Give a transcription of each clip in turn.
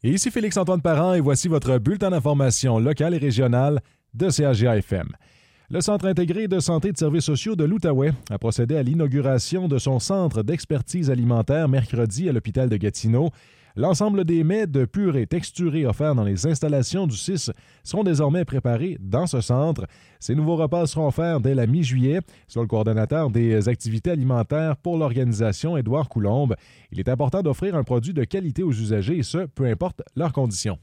Et ici Félix-Antoine Parent et voici votre bulletin d'information locale et régionale de CAGA-FM. Le Centre intégré de santé et de services sociaux de l'Outaouais a procédé à l'inauguration de son centre d'expertise alimentaire mercredi à l'hôpital de Gatineau. L'ensemble des mets de purée texturés offerts dans les installations du CIS seront désormais préparés dans ce centre. Ces nouveaux repas seront offerts dès la mi-juillet, selon le coordonnateur des activités alimentaires pour l'organisation, Édouard Coulombe. Il est important d'offrir un produit de qualité aux usagers et ce, peu importe leurs conditions.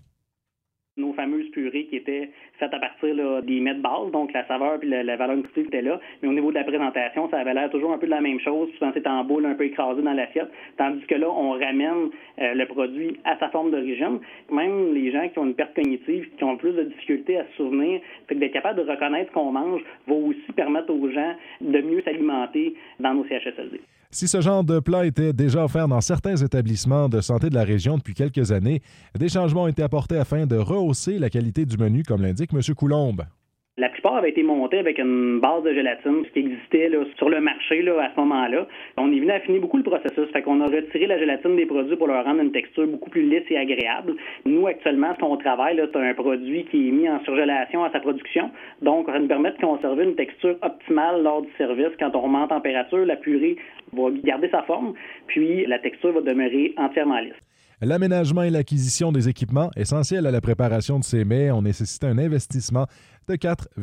Nos fameuses purées qui étaient faites à partir des mets de base, donc la saveur et la valeur nutritive était là. Mais au niveau de la présentation, ça avait l'air toujours un peu de la même chose. Souvent, c'est en boule, un peu écrasé dans l'assiette. Tandis que là, on ramène le produit à sa forme d'origine. Même les gens qui ont une perte cognitive, qui ont plus de difficultés à se souvenir, fait que d'être capable de reconnaître ce qu'on mange va aussi permettre aux gens de mieux s'alimenter dans nos CHSLD. Si ce genre de plat était déjà offert dans certains établissements de santé de la région depuis quelques années, des changements ont été apportés afin de rehausser la qualité du menu, comme l'indique M. Coulombe. La plupart avaient été montés avec une base de gélatine qui existait sur le marché à ce moment-là. On est venu affiner beaucoup le processus. Fait qu'on a retiré la gélatine des produits pour leur rendre une texture beaucoup plus lisse et agréable. Nous, actuellement, ce qu'on travaille, c'est un produit qui est mis en surgélation à sa production. Donc, ça nous permet de conserver une texture optimale lors du service. Quand on remet en température, la purée va garder sa forme, puis la texture va demeurer entièrement lisse. L'aménagement et l'acquisition des équipements essentiels à la préparation de ces mets ont nécessité un investissement de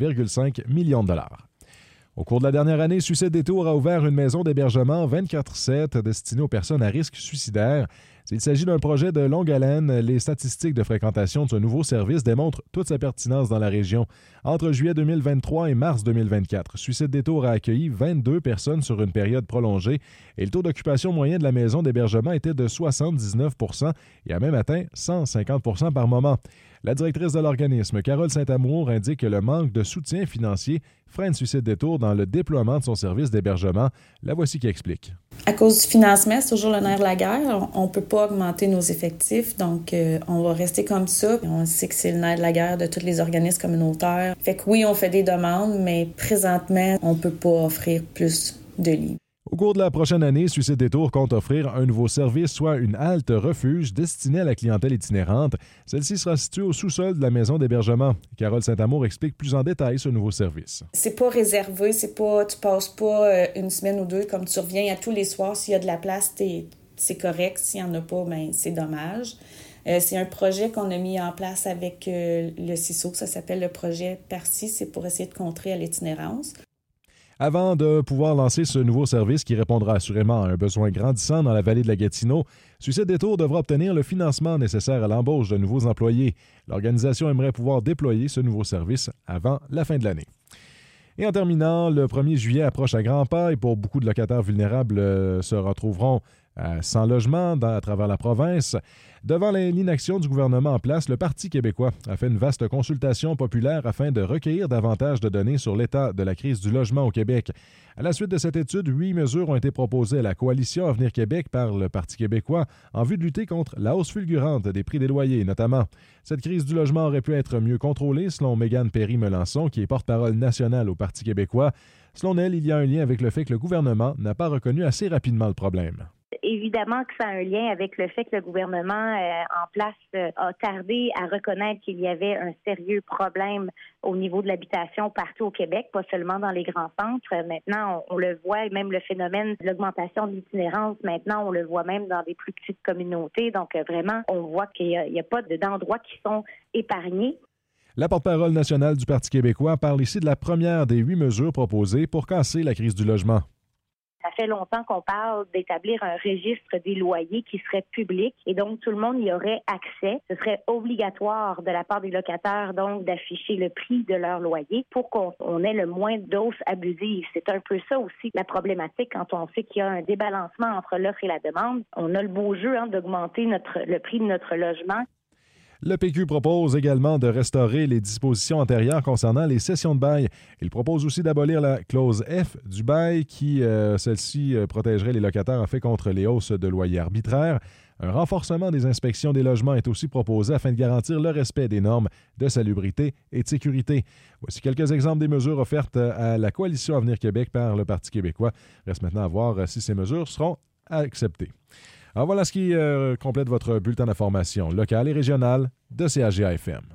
4,5 millions de dollars. Au cours de la dernière année, Suicide Détour a ouvert une maison d'hébergement 24/7 destinée aux personnes à risque suicidaire. S'il s'agit d'un projet de longue haleine, les statistiques de fréquentation de ce nouveau service démontrent toute sa pertinence dans la région. Entre juillet 2023 et mars 2024, Suicide Détour a accueilli 22 personnes sur une période prolongée et le taux d'occupation moyen de la maison d'hébergement était de 79 % et a même atteint 150 % par moment. La directrice de l'organisme, Carole Saint-Amour, indique que le manque de soutien financier freine Suicide Détour dans le déploiement de son service d'hébergement. La voici qui explique. À cause du financement, c'est toujours le nerf de la guerre. On ne peut pas augmenter nos effectifs, donc on va rester comme ça. On sait que c'est le nerf de la guerre de tous les organismes communautaires. Fait que oui, on fait des demandes, mais présentement, on ne peut pas offrir plus de lits. Au cours de la prochaine année, Suicide Détour compte offrir un nouveau service, soit une halte refuge destinée à la clientèle itinérante. Celle-ci sera située au sous-sol de la maison d'hébergement. Carole Saint-Amour explique plus en détail ce nouveau service. C'est pas réservé, tu passes pas une semaine ou deux comme tu reviens à tous les soirs. S'il y a de la place, c'est correct. S'il y en a pas, c'est dommage. C'est un projet qu'on a mis en place avec le CISO, ça s'appelle le projet PARCI, c'est pour essayer de contrer à l'itinérance. Avant de pouvoir lancer ce nouveau service qui répondra assurément à un besoin grandissant dans la vallée de la Gatineau, Suicide Détour devra obtenir le financement nécessaire à l'embauche de nouveaux employés. L'organisation aimerait pouvoir déployer ce nouveau service avant la fin de l'année. Et en terminant, le 1er juillet approche à grands pas et pour beaucoup de locataires vulnérables se retrouveront sans logement à travers la province. Devant l'inaction du gouvernement en place, le Parti québécois a fait une vaste consultation populaire afin de recueillir davantage de données sur l'état de la crise du logement au Québec. À la suite de cette étude, 8 mesures ont été proposées à la coalition Avenir Québec par le Parti québécois en vue de lutter contre la hausse fulgurante des prix des loyers, notamment. Cette crise du logement aurait pu être mieux contrôlée, selon Mégane Perry-Melançon, qui est porte-parole nationale au Parti québécois. Selon elle, il y a un lien avec le fait que le gouvernement n'a pas reconnu assez rapidement le problème. Évidemment que ça a un lien avec le fait que le gouvernement en place a tardé à reconnaître qu'il y avait un sérieux problème au niveau de l'habitation partout au Québec, pas seulement dans les grands centres. Maintenant, on le voit, et même le phénomène de l'augmentation de l'itinérance, maintenant, on le voit même dans des plus petites communautés. Donc, vraiment, on voit qu'il n'y a pas d'endroits qui sont épargnés. La porte-parole nationale du Parti québécois parle ici de la première des 8 mesures proposées pour casser la crise du logement. Ça fait longtemps qu'on parle d'établir un registre des loyers qui serait public et donc tout le monde y aurait accès. Ce serait obligatoire de la part des locataires donc d'afficher le prix de leur loyer pour qu'on ait le moins d'hausse abusive. C'est un peu ça aussi la problématique quand on sait qu'il y a un débalancement entre l'offre et la demande. On a le beau jeu d'augmenter le prix de notre logement. Le PQ propose également de restaurer les dispositions antérieures concernant les cessions de bail. Il propose aussi d'abolir la clause F du bail qui, celle-ci, protégerait les locataires en fait contre les hausses de loyers arbitraires. Un renforcement des inspections des logements est aussi proposé afin de garantir le respect des normes de salubrité et de sécurité. Voici quelques exemples des mesures offertes à la coalition Avenir Québec par le Parti québécois. Reste maintenant à voir si ces mesures seront acceptées. Alors voilà ce qui complète votre bulletin d'information locale et régionale de CHGA-FM.